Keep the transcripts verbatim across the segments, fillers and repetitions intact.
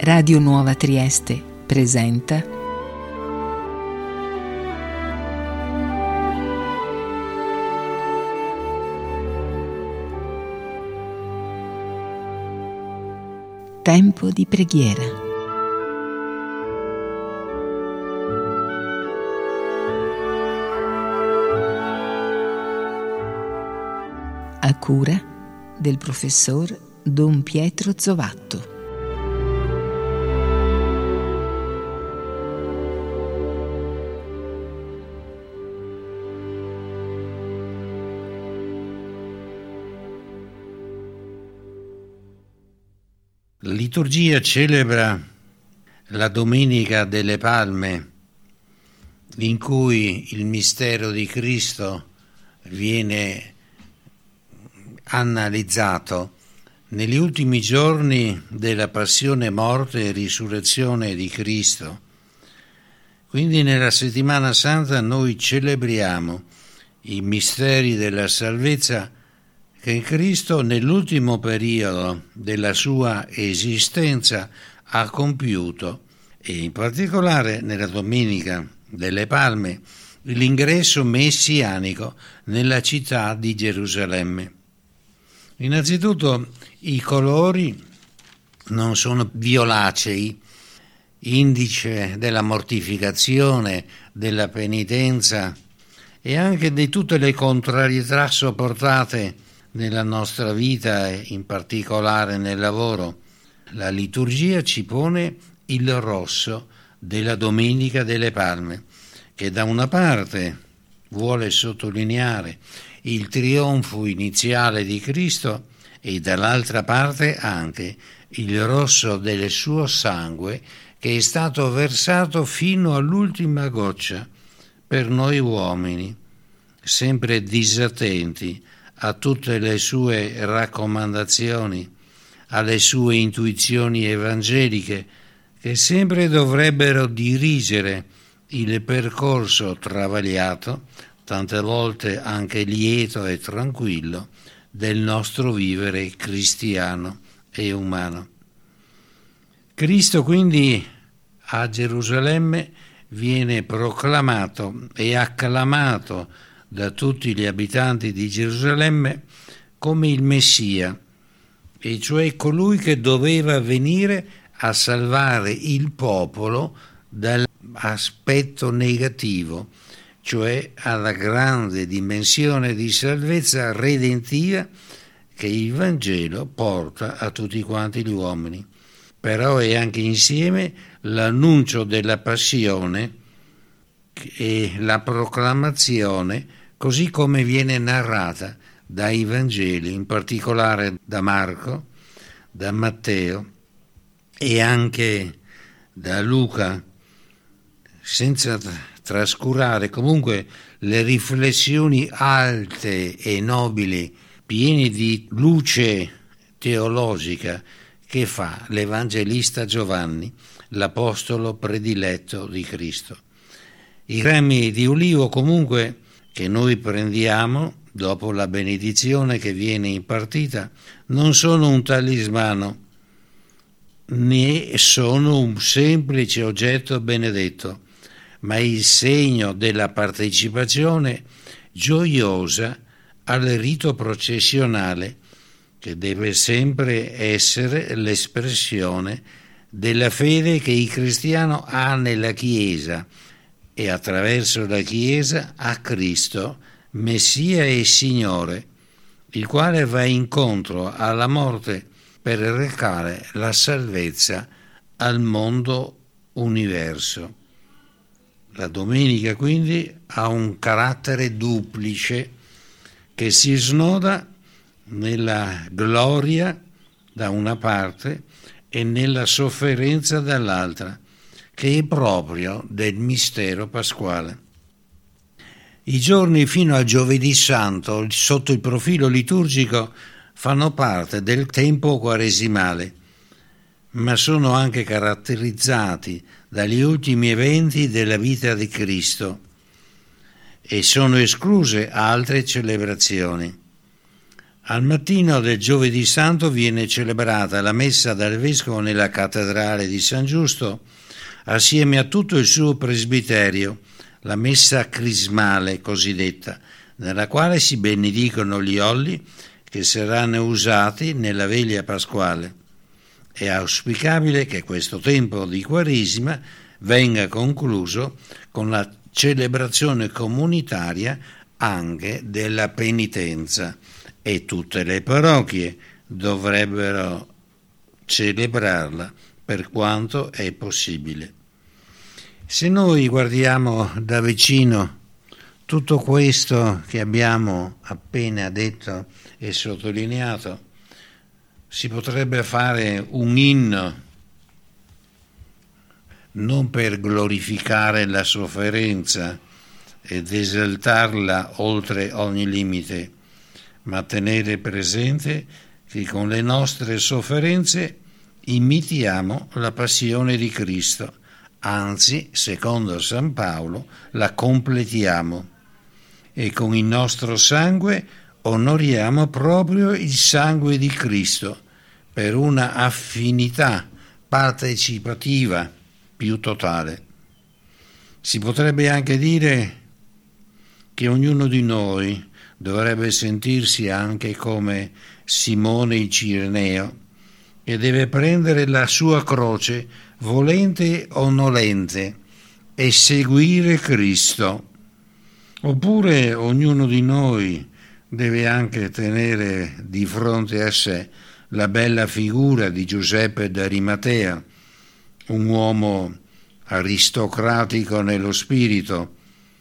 Radio Nuova Trieste presenta Tempo di preghiera. A cura del professor Don Pietro Zovatto. La liturgia celebra la Domenica delle Palme, in cui il mistero di Cristo viene analizzato negli ultimi giorni della passione, morte e risurrezione di Cristo. Quindi nella Settimana Santa noi celebriamo i misteri della salvezza che Cristo nell'ultimo periodo della sua esistenza ha compiuto, e in particolare nella Domenica delle Palme l'ingresso messianico nella città di Gerusalemme. Innanzitutto i colori non sono violacei, indice della mortificazione, della penitenza e anche di tutte le contrarietà sopportate nella nostra vita e in particolare nel lavoro. La liturgia ci pone il rosso della Domenica delle Palme, che da una parte vuole sottolineare il trionfo iniziale di Cristo e dall'altra parte anche il rosso del suo sangue che è stato versato fino all'ultima goccia per noi uomini, sempre disattenti a tutte le sue raccomandazioni, alle sue intuizioni evangeliche, che sempre dovrebbero dirigere il percorso travagliato, tante volte anche lieto e tranquillo, del nostro vivere cristiano e umano. Cristo quindi a Gerusalemme viene proclamato e acclamato da tutti gli abitanti di Gerusalemme come il Messia, e cioè colui che doveva venire a salvare il popolo dall'aspetto negativo, cioè alla grande dimensione di salvezza redentiva che il Vangelo porta a tutti quanti gli uomini. Però è anche insieme l'annuncio della passione e la proclamazione così come viene narrata dai Vangeli, in particolare da Marco, da Matteo e anche da Luca, senza trascurare comunque le riflessioni alte e nobili, piene di luce teologica, che fa l'Evangelista Giovanni, l'apostolo prediletto di Cristo. I rami di ulivo comunque che noi prendiamo dopo la benedizione che viene impartita non sono un talismano, né sono un semplice oggetto benedetto, ma il segno della partecipazione gioiosa al rito processionale, che deve sempre essere l'espressione della fede che il cristiano ha nella Chiesa e attraverso la Chiesa a Cristo, Messia e Signore, il quale va incontro alla morte per recare la salvezza al mondo universo. La domenica quindi ha un carattere duplice che si snoda nella gloria da una parte e nella sofferenza dall'altra, che è proprio del mistero pasquale. I giorni fino al Giovedì Santo, sotto il profilo liturgico, fanno parte del tempo quaresimale, ma sono anche caratterizzati dagli ultimi eventi della vita di Cristo e sono escluse altre celebrazioni. Al mattino del giovedì santo viene celebrata la messa dal vescovo nella cattedrale di San Giusto, assieme a tutto il suo presbiterio, la messa crismale cosiddetta, nella quale si benedicono gli olli che saranno usati nella veglia pasquale. È auspicabile che questo tempo di Quaresima venga concluso con la celebrazione comunitaria anche della penitenza, e tutte le parrocchie dovrebbero celebrarla per quanto è possibile. Se noi guardiamo da vicino tutto questo che abbiamo appena detto e sottolineato, si potrebbe fare un inno non per glorificare la sofferenza ed esaltarla oltre ogni limite, ma tenere presente che con le nostre sofferenze imitiamo la passione di Cristo, anzi, secondo San Paolo, la completiamo, e con il nostro sangue onoriamo proprio il sangue di Cristo per una affinità partecipativa più totale. Si potrebbe anche dire che ognuno di noi dovrebbe sentirsi anche come Simone il Cireneo, che deve prendere la sua croce, volente o nolente, e seguire Cristo. Oppure ognuno di noi deve anche tenere di fronte a sé la bella figura di Giuseppe d'Arimatea, un uomo aristocratico nello spirito,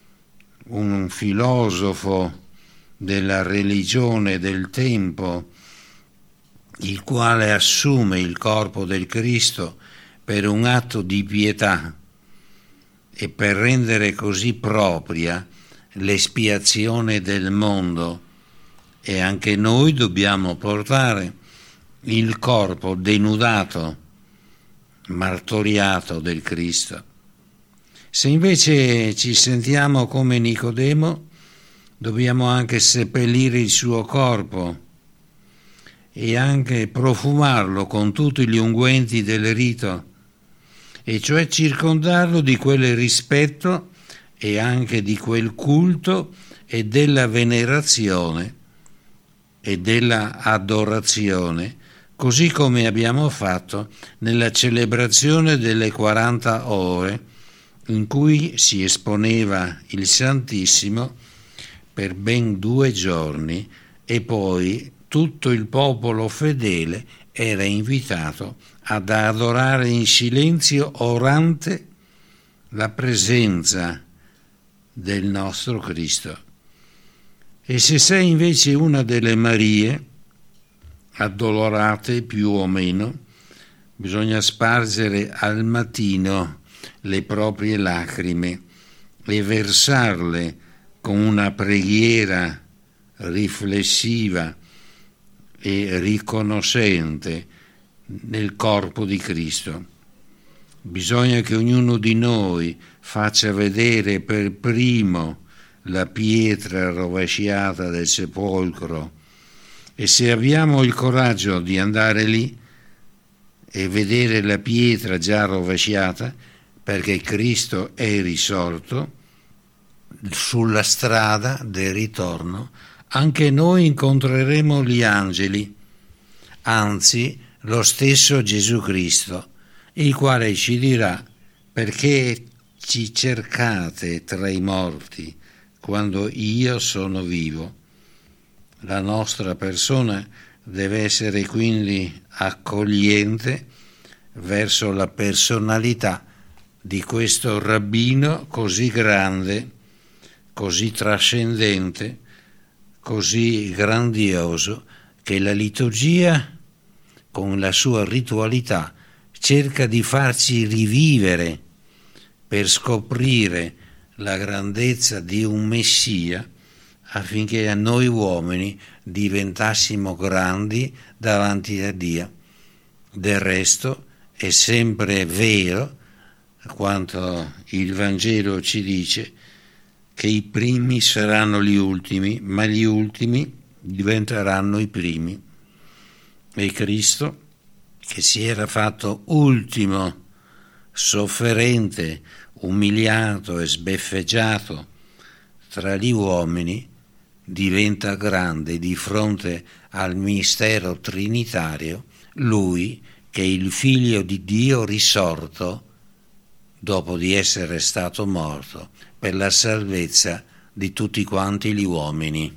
un filosofo della religione del tempo, il quale assume il corpo del Cristo per un atto di pietà e per rendere così propria l'espiazione del mondo. E anche noi dobbiamo portare il corpo denudato, martoriato del Cristo. Se invece ci sentiamo come Nicodemo, dobbiamo anche seppellire il suo corpo e anche profumarlo con tutti gli unguenti del rito, e cioè circondarlo di quel rispetto e anche di quel culto e della venerazione e della adorazione, così come abbiamo fatto nella celebrazione delle quaranta ore in cui si esponeva il Santissimo per ben due giorni, e poi tutto il popolo fedele era invitato ad adorare in silenzio orante la presenza del nostro Cristo. E se sei invece una delle Marie, addolorate più o meno, bisogna spargere al mattino le proprie lacrime e versarle con una preghiera riflessiva e riconoscente nel corpo di Cristo. Bisogna che ognuno di noi faccia vedere per primo la pietra rovesciata del sepolcro, e se abbiamo il coraggio di andare lì e vedere la pietra già rovesciata, perché Cristo è risorto, sulla strada del ritorno anche noi incontreremo gli angeli, anzi lo stesso Gesù Cristo, il quale ci dirà: perché ci cercate tra i morti quando io sono vivo? La nostra persona deve essere quindi accogliente verso la personalità di questo rabbino così grande, così trascendente, così grandioso, che la liturgia, con la sua ritualità, cerca di farci rivivere per scoprire la grandezza di un Messia, affinché a noi uomini diventassimo grandi davanti a Dio. Del resto è sempre vero quanto il Vangelo ci dice, che i primi saranno gli ultimi, ma gli ultimi diventeranno i primi. E Cristo, che si era fatto ultimo, sofferente, umiliato e sbeffeggiato tra gli uomini, diventa grande di fronte al mistero trinitario, lui che è il figlio di Dio risorto dopo di essere stato morto per la salvezza di tutti quanti gli uomini.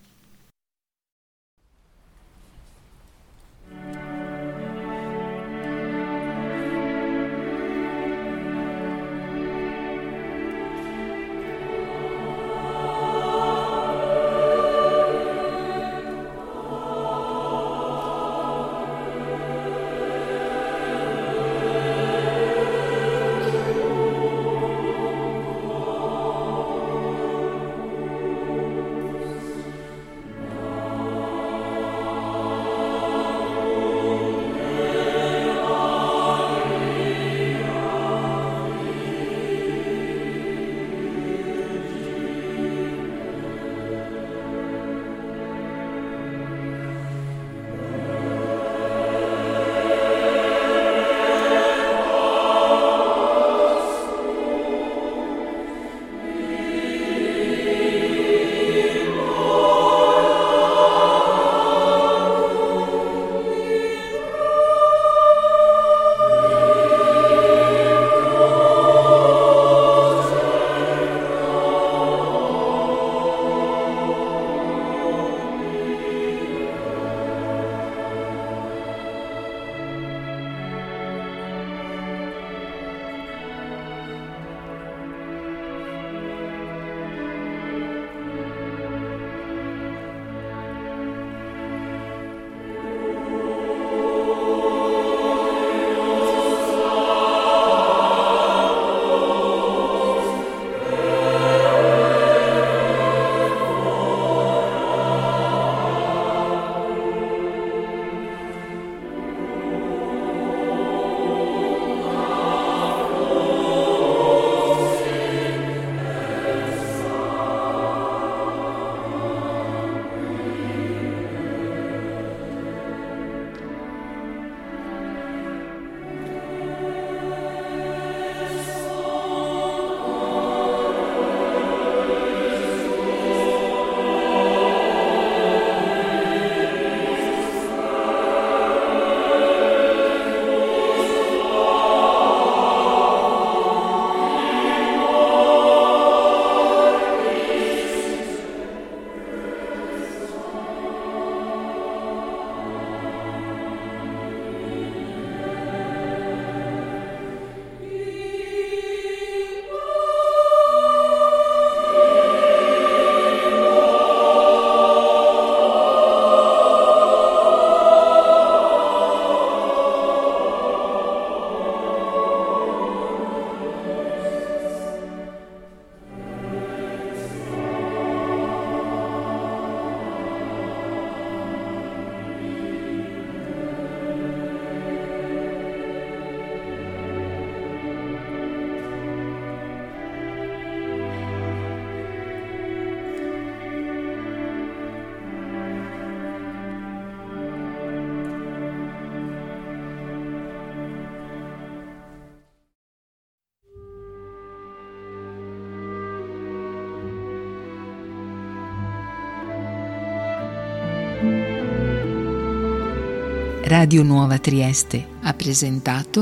Radio Nuova Trieste ha presentato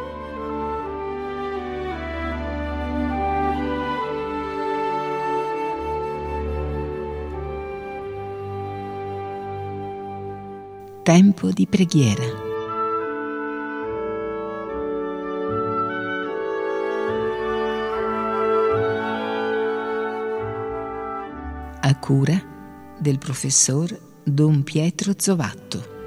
Tempo di preghiera. A cura del professor Don Pietro Zovatto.